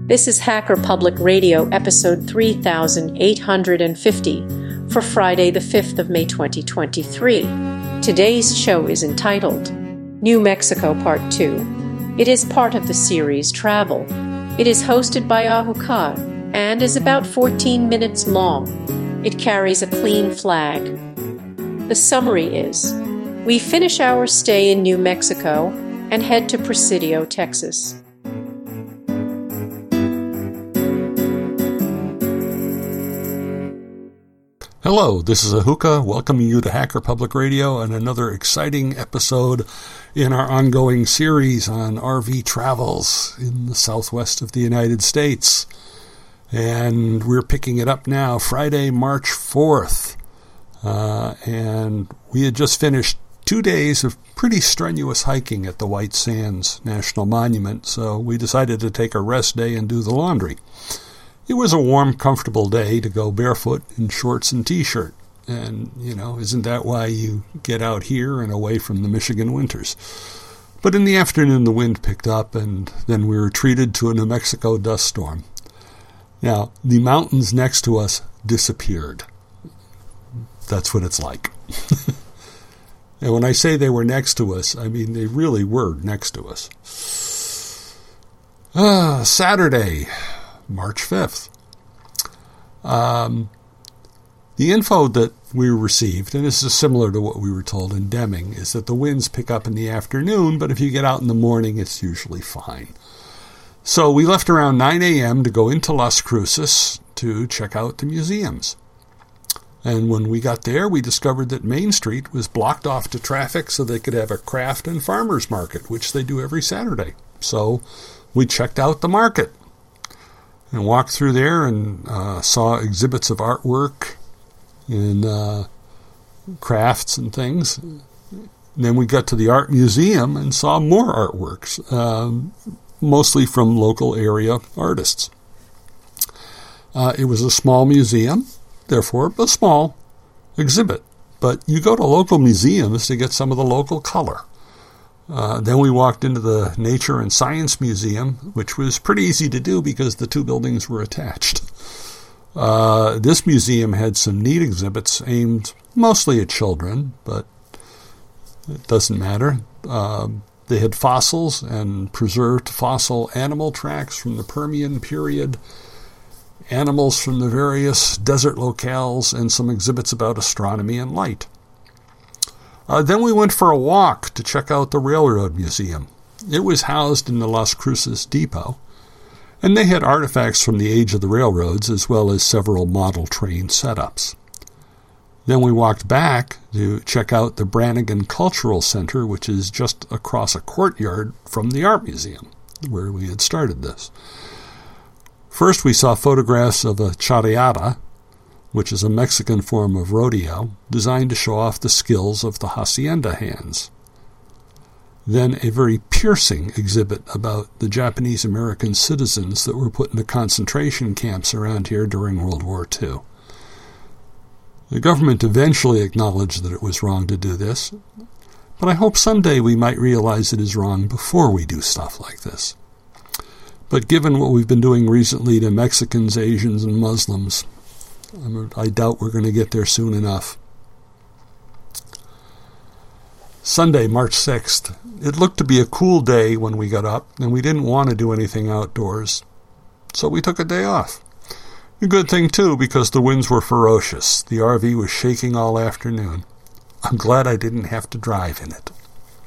This is Hacker Public Radio, episode 3850, for Friday, the 5th of May 2023. Today's show is entitled New Mexico Part 2. It is part of the series Travel. It is hosted by Ahukar and is about 14 minutes long. It carries a clean flag. The summary is, we finish our stay in New Mexico and head to Presidio, Texas. Hello, this is Ahuka, welcoming you to Hacker Public Radio and another exciting episode in our ongoing series on RV travels in the southwest of the United States. And we're picking it up now, Friday, March 4th. And we had just finished 2 days of pretty strenuous hiking at the White Sands National Monument, so we decided to take a rest day and do the laundry. It was a warm, comfortable day to go barefoot in shorts and t-shirt. And, isn't that why you get out here and away from the Michigan winters? But in the afternoon, the wind picked up, and then we were treated to a New Mexico dust storm. Now, the mountains next to us disappeared. That's what it's like. And when I say they were next to us, I mean they really were next to us. Saturday, March 5th. The info that we received, and this is similar to what we were told in Deming, is that the winds pick up in the afternoon, but if you get out in the morning, it's usually fine. So we left around 9 a.m. to go into Las Cruces to check out the museums. And when we got there, we discovered that Main Street was blocked off to traffic so they could have a craft and farmers market, which they do every Saturday. So we checked out the market and walked through there and saw exhibits of artwork and crafts and things. And then we got to the art museum and saw more artworks, mostly from local area artists. It was a small museum, therefore a small exhibit. But you go to local museums to get some of the local color. Then we walked into the Nature and Science Museum, which was pretty easy to do because the two buildings were attached. This museum had some neat exhibits aimed mostly at children, but it doesn't matter. They had fossils and preserved fossil animal tracks from the Permian period, animals from the various desert locales, and some exhibits about astronomy and light. Then we went for a walk to check out the Railroad Museum. It was housed in the Las Cruces Depot, and they had artifacts from the age of the railroads as well as several model train setups. Then we walked back to check out the Brannigan Cultural Center, which is just across a courtyard from the Art Museum, where we had started this. First, we saw photographs of a charreada, which is a Mexican form of rodeo, designed to show off the skills of the hacienda hands. Then a very piercing exhibit about the Japanese-American citizens that were put into concentration camps around here during World War II. The government eventually acknowledged that it was wrong to do this, but I hope someday we might realize it is wrong before we do stuff like this. But given what we've been doing recently to Mexicans, Asians, and Muslims, I doubt we're going to get there soon enough. Sunday, March 6th. It looked to be a cool day when we got up, and we didn't want to do anything outdoors. So we took a day off. A good thing, too, because the winds were ferocious. The RV was shaking all afternoon. I'm glad I didn't have to drive in it.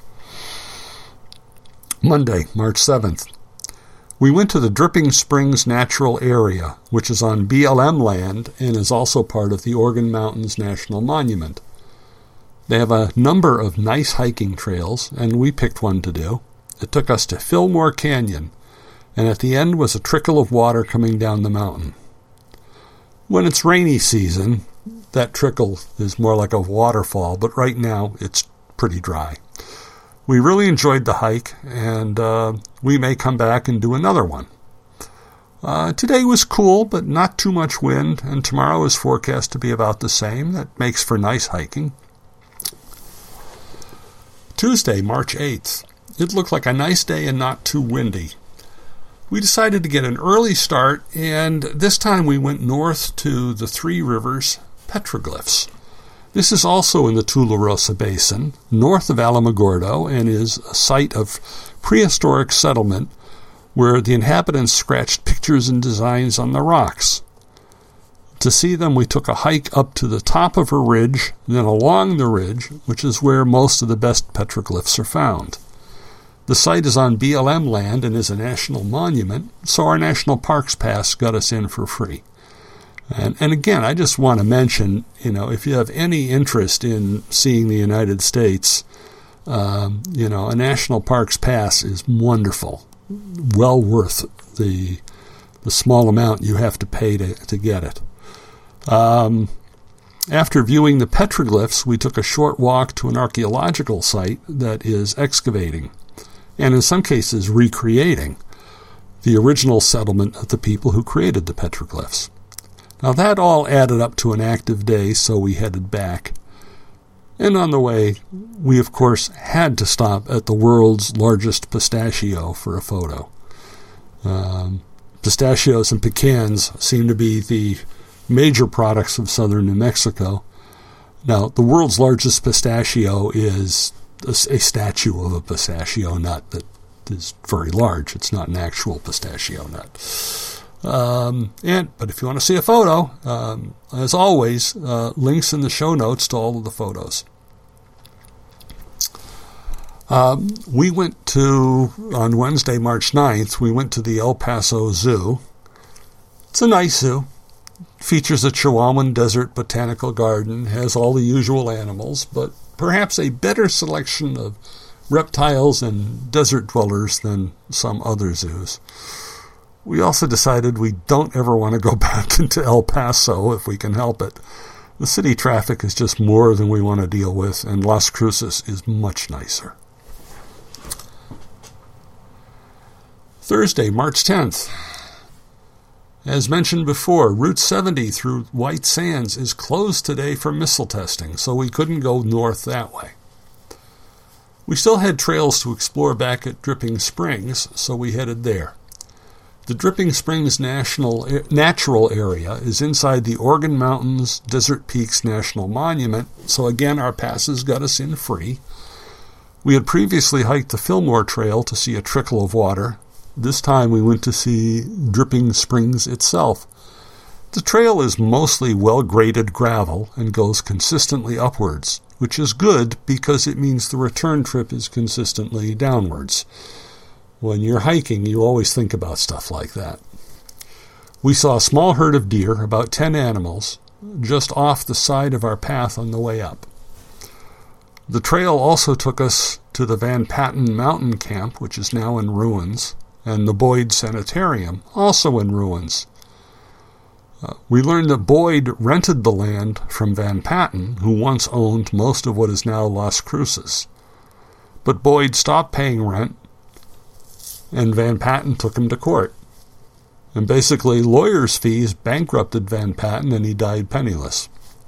Monday, March 7th. We went to the Dripping Springs Natural Area, which is on BLM land and is also part of the Organ Mountains National Monument. They have a number of nice hiking trails, and we picked one to do. It took us to Fillmore Canyon, and at the end was a trickle of water coming down the mountain. When it's rainy season, that trickle is more like a waterfall, but right now it's pretty dry. We really enjoyed the hike, and we may come back and do another one. Today was cool, but not too much wind, and tomorrow is forecast to be about the same. That makes for nice hiking. Tuesday, March 8th. It looked like a nice day and not too windy. we decided to get an early start, and this time we went north to the Three Rivers petroglyphs. This is also in the Tularosa Basin, north of Alamogordo, and is a site of prehistoric settlement where the inhabitants scratched pictures and designs on the rocks. To see them, we took a hike up to the top of a ridge, then along the ridge, which is where most of the best petroglyphs are found. The site is on BLM land and is a national monument, so our National Parks Pass got us in for free. And again, I just want to mention, if you have any interest in seeing the United States, a National Parks Pass is wonderful. Well worth the small amount you have to pay to get it. After viewing the petroglyphs, we took a short walk to an archaeological site that is excavating, and in some cases recreating, the original settlement of the people who created the petroglyphs. Now that all added up to an active day, so we headed back. And on the way, we of course had to stop at the world's largest pistachio for a photo. Pistachios and pecans seem to be the major products of southern New Mexico. Now, the world's largest pistachio is a statue of a pistachio nut that is very large. It's not an actual pistachio nut. But if you want to see a photo, as always, links in the show notes to all of the photos. We went on Wednesday, March 9th, we went to the El Paso Zoo. It's a nice zoo. Features a Chihuahuan Desert Botanical Garden, has all the usual animals, but perhaps a better selection of reptiles and desert dwellers than some other zoos. We also decided we don't ever want to go back into El Paso if we can help it. The city traffic is just more than we want to deal with, and Las Cruces is much nicer. Thursday, March 10th. As mentioned before, Route 70 through White Sands is closed today for missile testing, so we couldn't go north that way. We still had trails to explore back at Dripping Springs, so we headed there. The Dripping Springs Natural Area is inside the Organ Mountains Desert Peaks National Monument, so again our passes got us in free. We had previously hiked the Fillmore Trail to see a trickle of water. This time we went to see Dripping Springs itself. The trail is mostly well-graded gravel and goes consistently upwards, which is good because it means the return trip is consistently downwards. When you're hiking, you always think about stuff like that. We saw a small herd of deer, about 10 animals, just off the side of our path on the way up. The trail also took us to the Van Patten Mountain Camp, which is now in ruins, and the Boyd Sanitarium, also in ruins. We learned that Boyd rented the land from Van Patten, who once owned most of what is now Las Cruces. But Boyd stopped paying rent, and Van Patten took him to court. And basically, lawyers' fees bankrupted Van Patten, and he died penniless.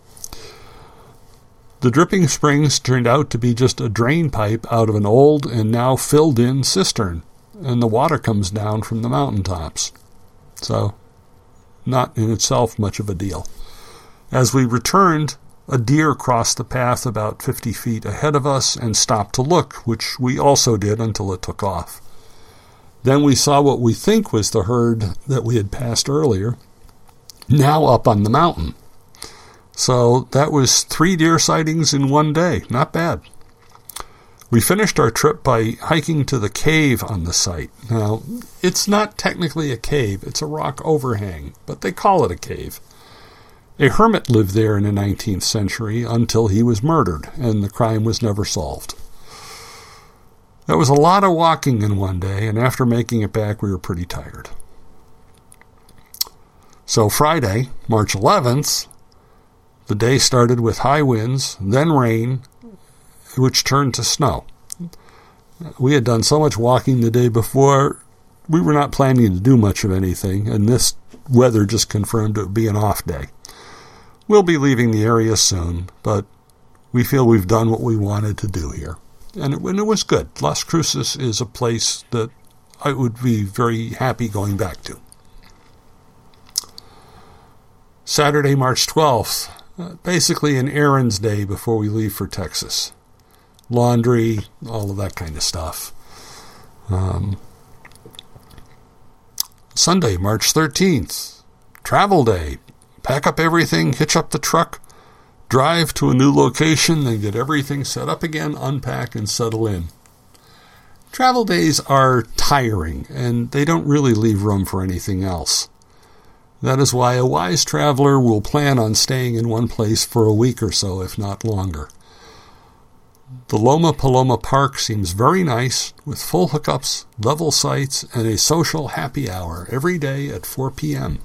The Dripping Springs turned out to be just a drain pipe out of an old and now filled-in cistern, and the water comes down from the mountaintops. So, not in itself much of a deal. As we returned, a deer crossed the path about 50 feet ahead of us and stopped to look, which we also did until it took off. Then we saw what we think was the herd that we had passed earlier, now up on the mountain. So that was 3 deer sightings in one day. Not bad. We finished our trip by hiking to the cave on the site. Now, it's not technically a cave, it's a rock overhang, but they call it a cave. A hermit lived there in the 19th century until he was murdered, and the crime was never solved. That was a lot of walking in one day, and after making it back, we were pretty tired. So Friday, March 11th, the day started with high winds, then rain, which turned to snow. We had done so much walking the day before, we were not planning to do much of anything, and this weather just confirmed it would be an off day. We'll be leaving the area soon, but we feel we've done what we wanted to do here. And it was good. Las Cruces is a place that I would be very happy going back to. Saturday, March 12th, basically an errands day before we leave for Texas. Laundry, all of that kind of stuff. Sunday, March 13th, travel day. Pack up everything, hitch up the truck, drive to a new location, then get everything set up again, unpack, and settle in. Travel days are tiring, and they don't really leave room for anything else. That is why a wise traveler will plan on staying in one place for a week or so, if not longer. The Loma Paloma Park seems very nice, with full hookups, level sites, and a social happy hour every day at 4 p.m.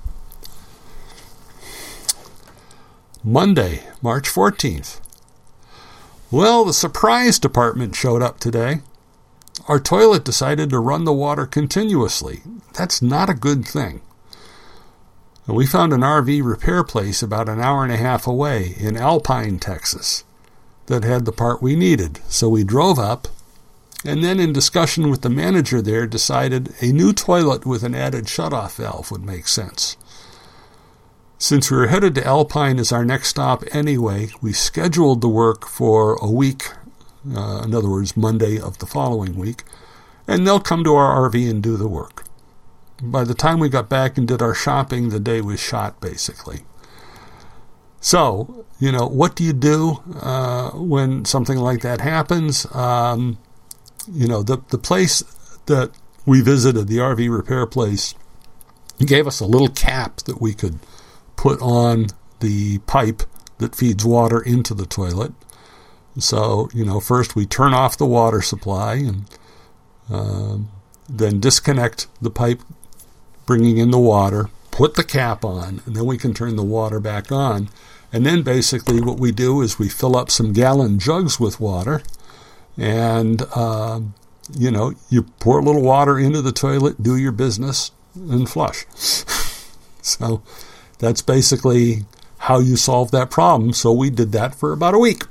Monday, March 14th. Well, the surprise department showed up today. Our toilet decided to run the water continuously. That's not a good thing. And we found an RV repair place about an hour and a half away in Alpine, Texas, that had the part we needed. So we drove up, and then in discussion with the manager there, decided a new toilet with an added shutoff valve would make sense. Since we were headed to Alpine as our next stop anyway, we scheduled the work for a week, in other words, Monday of the following week, and they'll come to our RV and do the work. By the time we got back and did our shopping, the day was shot, basically. So, what do you do when something like that happens? The place that we visited, the RV repair place, gave us a little cap that we could put on the pipe that feeds water into the toilet. So, first we turn off the water supply and then disconnect the pipe bringing in the water, put the cap on, and then we can turn the water back on. And then basically what we do is we fill up some gallon jugs with water, and, you pour a little water into the toilet, do your business, and flush. So that's basically how you solve that problem. So we did that for about a week.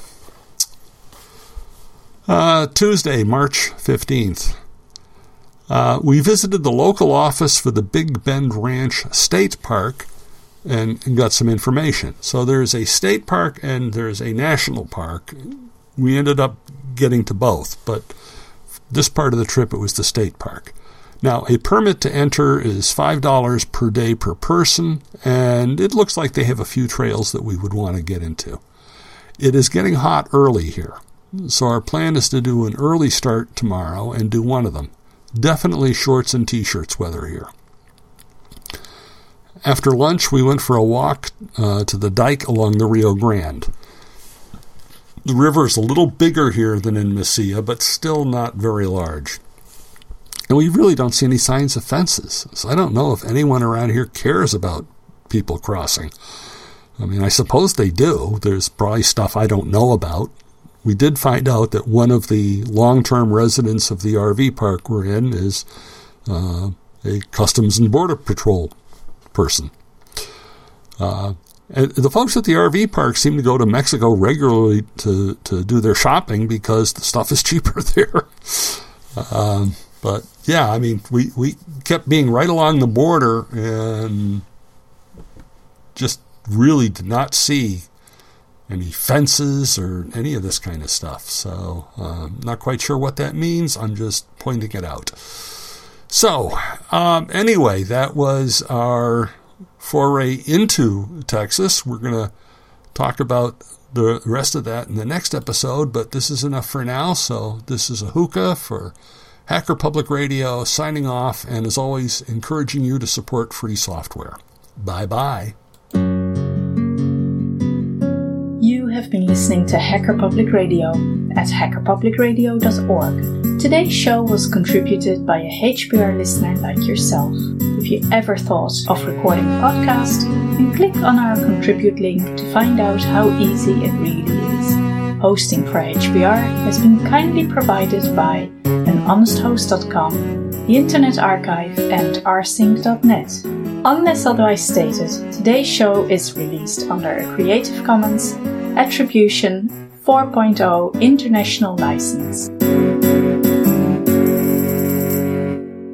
Tuesday, March 15th. We visited the local office for the Big Bend Ranch State Park and got some information. So there's a state park and there's a national park. We ended up getting to both, but this part of the trip, it was the state park. Now, a permit to enter is $5 per day per person, and it looks like they have a few trails that we would want to get into. It is getting hot early here, so our plan is to do an early start tomorrow and do one of them. Definitely shorts and t-shirts weather here. After lunch, we went for a walk to the dike along the Rio Grande. The river is a little bigger here than in Mesilla, but still not very large. And we really don't see any signs of fences, so I don't know if anyone around here cares about people crossing. I mean, I suppose they do. There's probably stuff I don't know about. We did find out that one of the long-term residents of the RV park we're in is a Customs and Border Patrol person. And the folks at the RV park seem to go to Mexico regularly to do their shopping because the stuff is cheaper there. But, yeah, I mean, we kept being right along the border and just really did not see any fences or any of this kind of stuff. So, not quite sure what that means. I'm just pointing it out. So, anyway, that was our foray into Texas. We're going to talk about the rest of that in the next episode, but this is enough for now. So, this is Ahuka for Hacker Public Radio signing off, and as always, encouraging you to support free software. Bye-bye. You have been listening to Hacker Public Radio at hackerpublicradio.org. Today's show was contributed by a HPR listener like yourself. If you ever thought of recording a podcast, then click on our contribute link to find out how easy it really is. Hosting for HPR has been kindly provided by anhonesthost.com, the Internet Archive, and rsync.net. Unless otherwise stated, today's show is released under a Creative Commons Attribution 4.0 International License.